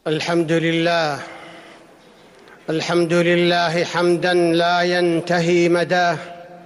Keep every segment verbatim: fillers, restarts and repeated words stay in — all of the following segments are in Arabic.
الحمد لله الحمد لله حمداً لا ينتهي مداه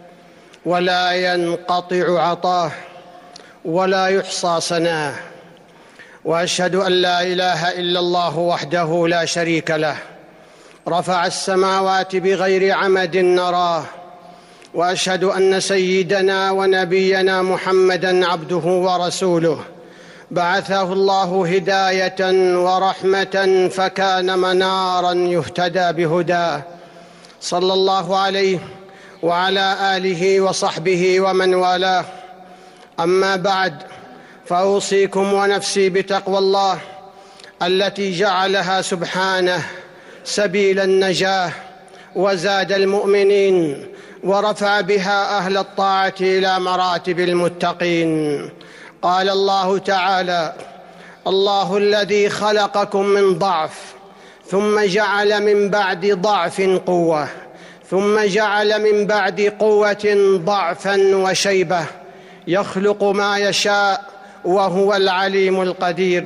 ولا ينقطع عطاه ولا يحصى ثناه، وأشهد أن لا إله إلا الله وحده لا شريك له، رفع السماوات بغير عمد نراه، وأشهد أن سيدنا ونبينا محمداً عبده ورسوله، بعثه الله هداية ورحمة فكان مناراً يهتدى بهداه، صلى الله عليه وعلى آله وصحبه ومن والاه. أما بعد، فأوصيكم ونفسي بتقوى الله التي جعلها سبحانه سبيل النجاة وزاد المؤمنين، ورفع بها أهل الطاعة إلى مراتب المتقين. قال الله تعالى: الله الذي خلقكم من ضعف ثم جعل من بعد ضعف قوة ثم جعل من بعد قوة ضعفا وشيبة، يخلق ما يشاء وهو العليم القدير.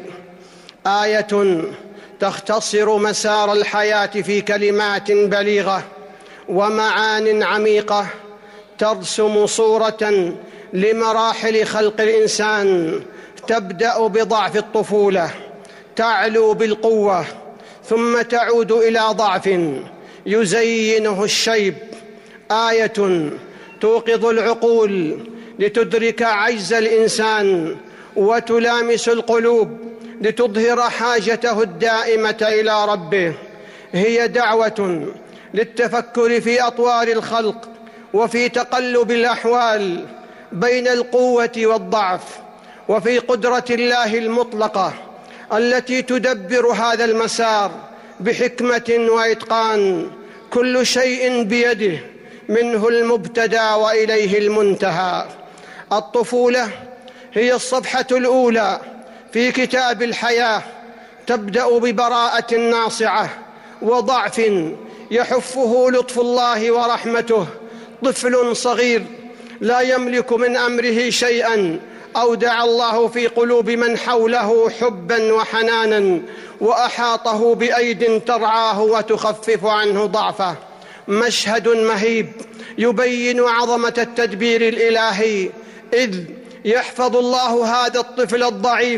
آية تختصر مسار الحياة في كلمات بليغة ومعان عميقة، ترسم صورة لمراحل خلق الإنسان، تبدأ بضعف الطفولة، تعلو بالقوة، ثم تعود إلى ضعف يزينه الشيب. آية توقظ العقول لتدرك عجز الإنسان، وتلامس القلوب لتظهر حاجته الدائمة إلى ربه. هي دعوة للتفكر في أطوار الخلق وفي تقلب الأحوال بين القوة والضعف، وفي قدرة الله المطلقة التي تدبر هذا المسار بحكمة وإتقان. كل شيء بيده، منه المبتدأ وإليه المنتهى. الطفولة هي الصفحة الأولى في كتاب الحياة، تبدأ ببراءة ناصعة وضعف يحفه لطف الله ورحمته. طفل صغير لا يملك من أمره شيئاً، أودع الله في قلوب من حوله حباً وحناناً، وأحاطه بأيد ترعاه وتخفف عنه ضعفه. مشهد مهيب يبين عظمة التدبير الإلهي، إذ يحفظ الله هذا الطفل الضعيف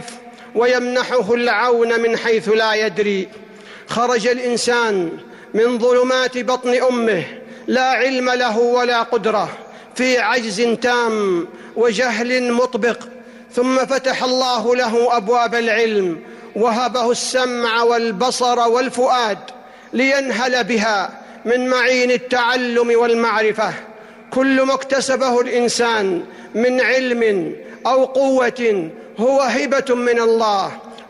ويمنحه العون من حيث لا يدري. خرج الإنسان من ظلمات بطن أمه لا علم له ولا قدرة، في عجز تام وجهل مطبق، ثم فتح الله له أبواب العلم، وهبه السمع والبصر والفؤاد لينهل بها من معين التعلم والمعرفة. كل ما اكتسبه الإنسان من علم أو قوة هو هبة من الله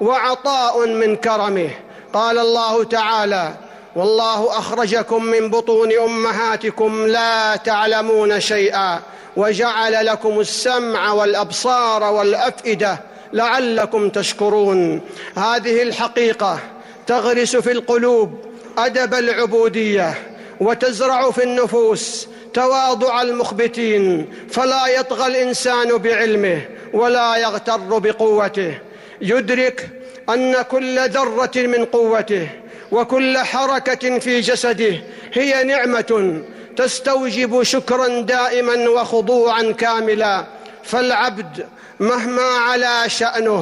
وعطاء من كرمه. قال الله تعالى: والله أخرجكم من بطون أمهاتكم لا تعلمون شيئا وجعل لكم السمع والأبصار والأفئدة لعلكم تشكرون. هذه الحقيقة تغرس في القلوب أدب العبودية، وتزرع في النفوس تواضع المخبتين، فلا يطغى الإنسان بعلمه ولا يغتر بقوته. يدرك أن كل ذرة من قوته وكل حركة في جسده هي نعمة تستوجب شكراً دائماً وخضوعاً كاملاً. فالعبد مهما علا شأنه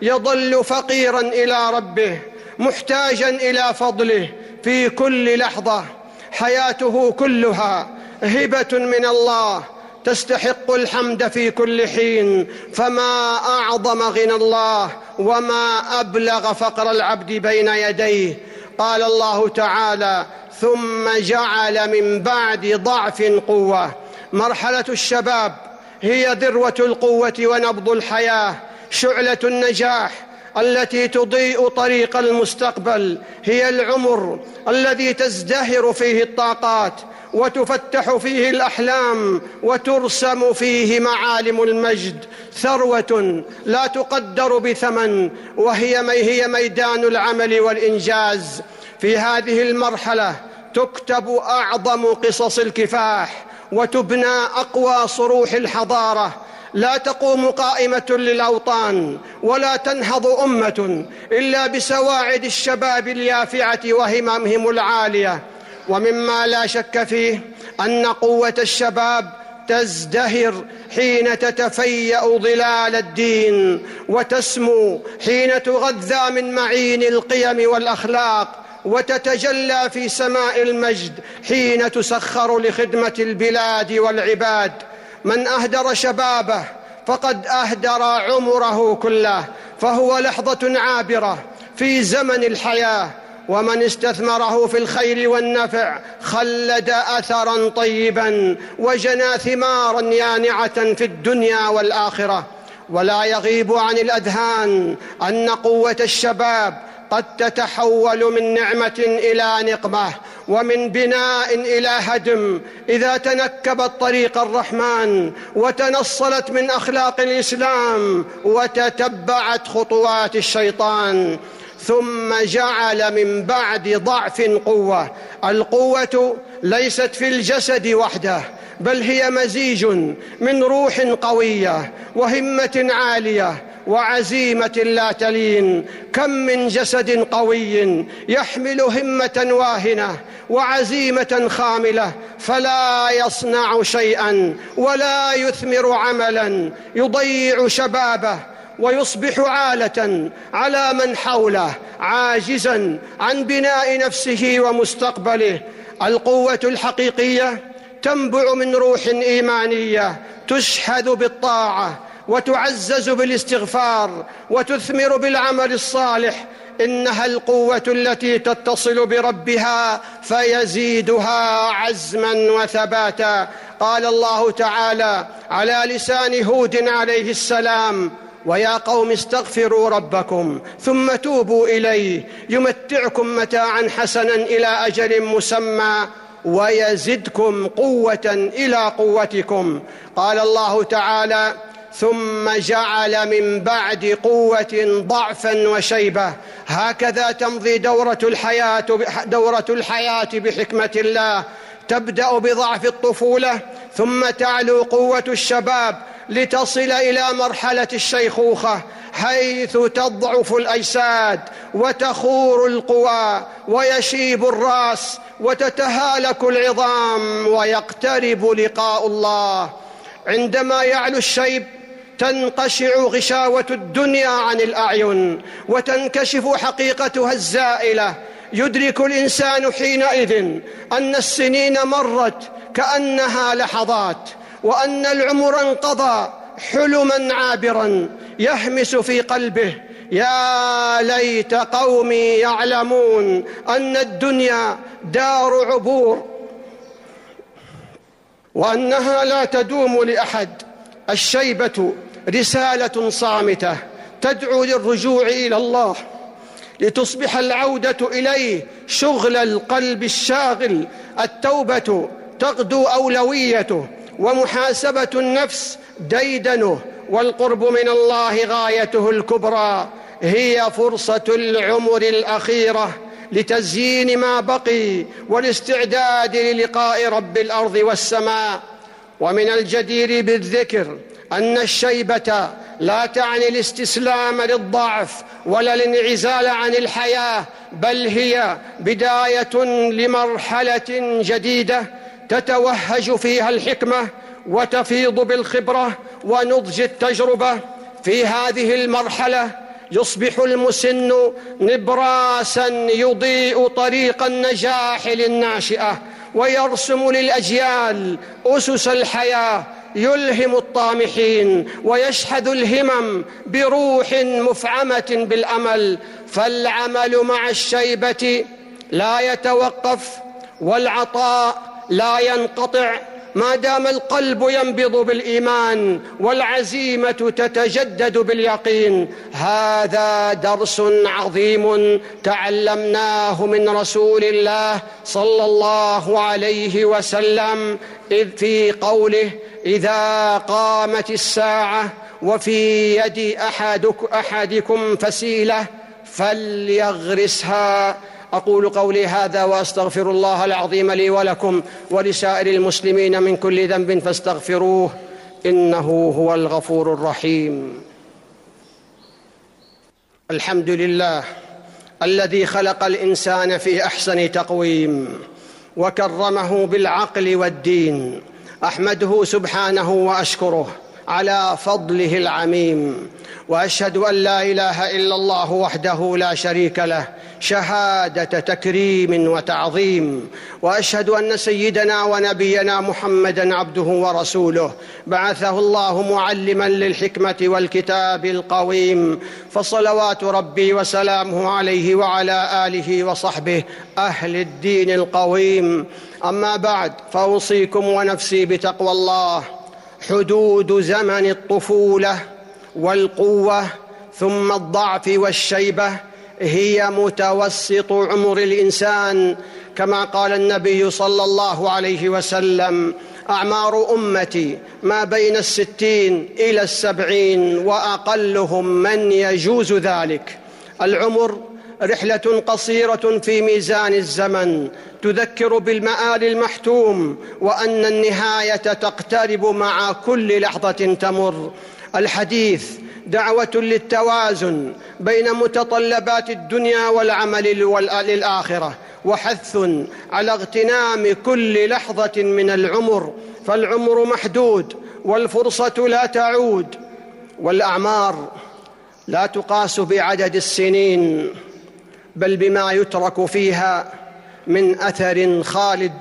يظل فقيراً إلى ربه، محتاجاً إلى فضله في كل لحظة. حياته كلها هبة من الله، تستحق الحمد في كل حين. فما أعظم غنى الله وما أبلغ فقر العبد بين يديه. قال الله تعالى: ثم جعل من بعد ضعف قوة. مرحلة الشباب هي ذروة القوة ونبض الحياة، شعلة النجاح التي تضيء طريق المستقبل. هي العمر الذي تزدهر فيه الطاقات وتفتح فيه الأحلام وترسم فيه معالم المجد. ثروة لا تقدر بثمن، وهي هي ميدان العمل والإنجاز. في هذه المرحلة تكتب أعظم قصص الكفاح، وتبنى أقوى صروح الحضارة لا تقوم قائمة للأوطان ولا تنهض أمة إلا بسواعد الشباب اليافعة وهممهم العالية. ومما لا شك فيه أن قوة الشباب تزدهر حين تتفيأ ظلال الدين، وتسمو حين تغذى من معين القيم والأخلاق، وتتجلى في سماء المجد حين تسخر لخدمة البلاد والعباد. من أهدر شبابه فقد أهدر عمره كله، فهو لحظة عابرة في زمن الحياة، ومن استثمره في الخير والنفع خلد أثراً طيباً وجنى ثماراً يانعة في الدنيا والآخرة. ولا يغيب عن الأذهان أن قوة الشباب قد تتحول من نعمة إلى نقمة، ومن بناء إلى هدم، إذا تنكبت طريق الرحمن وتنصلت من أخلاق الإسلام وتتبعت خطوات الشيطان. ثم جعل من بعد ضعف قوة. القوة ليست في الجسد وحده، بل هي مزيج من روح قوية وهمة عالية وعزيمة لا تلين. كم من جسد قوي يحمل همة واهنة وعزيمة خاملة، فلا يصنع شيئا ولا يثمر عملا، يضيع شبابه ويصبح عالة على من حوله، عاجزا عن بناء نفسه ومستقبله. القوة الحقيقية تنبع من روح إيمانية تشحذ بالطاعة وتعزز بالاستغفار وتثمر بالعمل الصالح. إنها القوة التي تتصل بربها فيزيدها عزما وثباتا. قال الله تعالى على لسان هود عليه السلام: ويا قوم استغفروا ربكم ثم توبوا إليه يمتعكم متاعا حسنا إلى أجل مسمى ويزدكم قوة إلى قوتكم. قال الله تعالى: ثم جعل من بعد قوة ضعفا وشيبة. هكذا تمضي دورة الحياة دورة الحياة بحكمة الله، تبدأ بضعف الطفولة ثم تعلو قوة الشباب لتصل إلى مرحلة الشيخوخة، حيث تضعف الأجساد وتخور القوى ويشيب الرأس وتتهالك العظام ويقترب لقاء الله. عندما يعلو الشيب تنقشع غشاوة الدنيا عن الأعين وتنكشف حقيقتها الزائلة. يدرك الإنسان حينئذ أن السنين مرت كأنها لحظات، وأن العمر انقضى حلما عابرا. يهمس في قلبه: يا ليت قومي يعلمون أن الدنيا دار عبور وأنها لا تدوم لأحد. الشيبة رسالة صامتة تدعو للرجوع إلى الله، لتصبح العودة إليه شغل القلب الشاغل. التوبة تغدو أولويته، ومحاسبة النفس ديدنه، والقرب من الله غايته الكبرى. هي فرصة العمر الأخيرة لتزيين ما بقي والاستعداد للقاء رب الأرض والسماء. ومن الجدير بالذكر أن الشيبة لا تعني الاستسلام للضعف ولا الانعزال عن الحياة، بل هي بداية لمرحلة جديدة تتوهج فيها الحكمة وتفيض بالخبرة ونضج التجربة. في هذه المرحلة يصبح المسن نبراسا يضيء طريق النجاح للناشئة، ويرسم للأجيال أسس الحياة، يلهم الطامحين ويشحذ الهمم بروح مفعمة بالأمل. فالعمل مع الشيبة لا يتوقف، والعطاء لا ينقطع ما دام القلب ينبض بالإيمان والعزيمة تتجدد باليقين. هذا درس عظيم تعلمناه من رسول الله صلى الله عليه وسلم، إذ في قوله: إذا قامت الساعة وفي يد أحدك أحدكم فسيلة فليغرسها. أقول قولي هذا وأستغفر الله العظيم لي ولكم ولسائر المسلمين من كل ذنب فاستغفروه إنه هو الغفور الرحيم. الحمد لله الذي خلق الإنسان في أحسن تقويم وكرمه بالعقل والدين، أحمده سبحانه وأشكره على فضله العميم، وأشهد أن لا إله إلا الله وحده لا شريك له شهادة تكريم وتعظيم، وأشهد أن سيدنا ونبينا محمدًا عبده ورسوله بعثه الله معلمًا للحكمة والكتاب القويم، فصلوات ربي وسلامه عليه وعلى آله وصحبه أهل الدين القويم. أما بعد، فأوصيكم ونفسي بتقوى الله. حدود زمن الطفولة والقوة ثم الضعف والشيبة هي متوسط عمر الإنسان، كما قال النبي صلى الله عليه وسلم: أعمار أمتي ما بين الستين إلى السبعين وأقلهم من يجوز ذلك. العمر رحلة قصيرة في ميزان الزمن تذكر بالمآل المحتوم، وأن النهاية تقترب مع كل لحظة تمر. الحديث دعوة للتوازن بين متطلبات الدنيا والعمل للآخرة، وحث على اغتنام كل لحظة من العمر، فالعمر محدود والفرصة لا تعود، والأعمار لا تقاس بعدد السنين بل بما يترك فيها من أثر خالد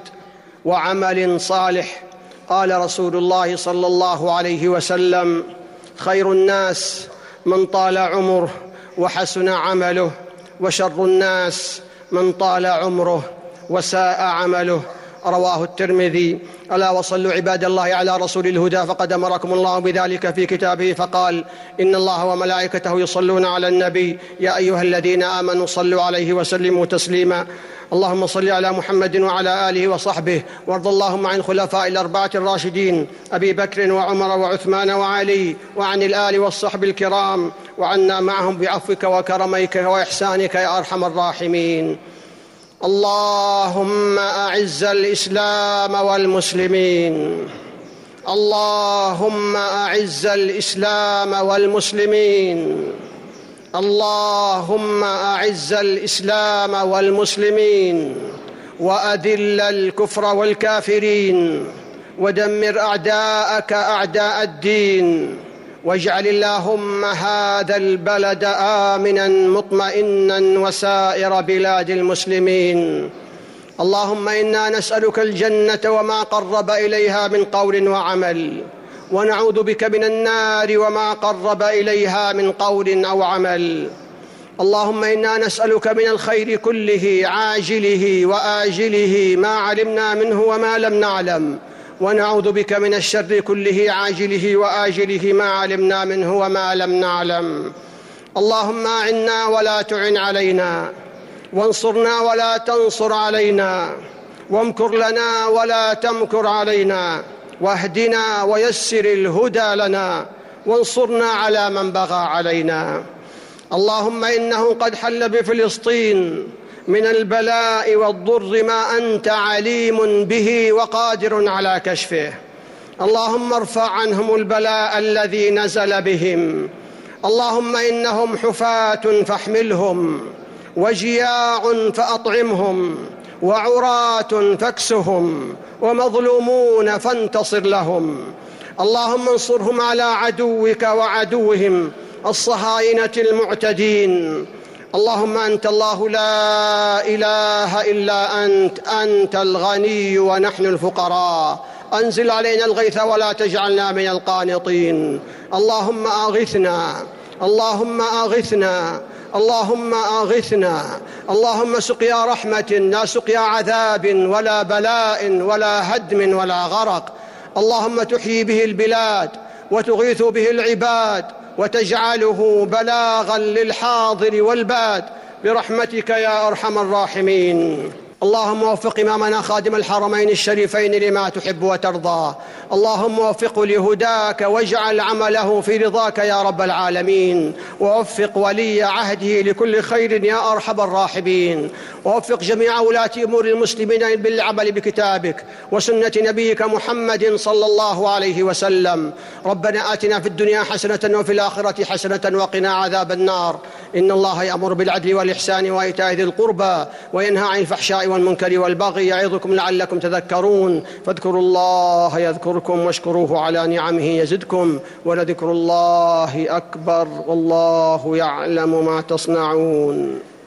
وعمل صالح. قال رسول الله صلى الله عليه وسلم: خير الناس من طال عمره وحسن عمله، وشر الناس من طال عمره وساء عمله. رواه الترمذي. ألا وصلوا عباد الله على رسول الهدى، فقد أمركم الله بذلك في كتابه فقال: إن الله وملائكته يصلون على النبي يا أيها الذين آمنوا صلوا عليه وسلموا تسليما. اللهم صل على محمد وعلى آله وصحبه، وارض اللهم عن خلفاء الأربعة الراشدين أبي بكر وعمر وعثمان وعلي، وعن الآل والصحب الكرام، وعنا معهم بعفوك وكرمك وإحسانك يا أرحم الراحمين. اللهم أعز الإسلام والمسلمين، اللهم أعز الإسلام والمسلمين، اللهم أعز الإسلام والمسلمين، وأذل الكفر والكافرين، ودمر أعداءك أعداء الدين، واجعل اللهم هذا البلد آمناً مطمئناً وسائر بلاد المسلمين. اللهم إنا نسألك الجنة وما قرب إليها من قول وعمل، ونعوذ بك من النار وما قرب إليها من قول أو عمل. اللهم إنا نسألك من الخير كله عاجله وآجله ما علمنا منه وما لم نعلم، ونعوذ بك من الشر كله عاجله وآجله ما علمنا منه وما لم نعلم. اللهم أعنا ولا تعن علينا، وانصرنا ولا تنصر علينا، وامكر لنا ولا تمكر علينا، واهدنا ويسر الهدى لنا، وانصرنا على من بغى علينا. اللهم إنه قد حل بفلسطين من البلاء والضر ما أنت عليم به وقادر على كشفه. اللهم ارفع عنهم البلاء الذي نزل بهم. اللهم إنهم حفاة فاحملهم، وجياع فأطعمهم، وعراة فاكسهم، ومظلومون فانتصر لهم. اللهم انصرهم على عدوك وعدوهم الصهاينة المعتدين. اللهم أنت الله لا إله إلا أنت، أنت الغني ونحن الفقراء. أنزل علينا الغيث ولا تجعلنا من القانطين. اللهم أغثنا، اللهم أغثنا، اللهم أغثنا. اللهم سقيا رحمة لا سقيا عذاب ولا بلاء ولا هدم ولا غرق. اللهم تحيي به البلاد وتغيث به العباد، وتجعله بلاغا للحاضر والباد برحمتك يا أرحم الراحمين. اللهم وفق إمامنا خادم الحرمين الشريفين لما تحب وترضى. اللهم وفقه لهداك واجعل عمله في رضاك يا رب العالمين. ووفق ولي عهده لكل خير يا أرحم الراحمين. ووفق جميع ولاة أمور المسلمين بالعمل بكتابك وسنة نبيك محمد صلى الله عليه وسلم. ربنا آتنا في الدنيا حسنة وفي الآخرة حسنة وقنا عذاب النار. إن الله يأمر بالعدل والإحسان وإيتاء ذي القربى وينهى عن الفحشاء والمنكر والبغي يعظكم لعلكم تذكرون. فاذكروا الله يذكركم واشكروه على نعمه يزدكم ولذكر الله أكبر والله يعلم ما تصنعون.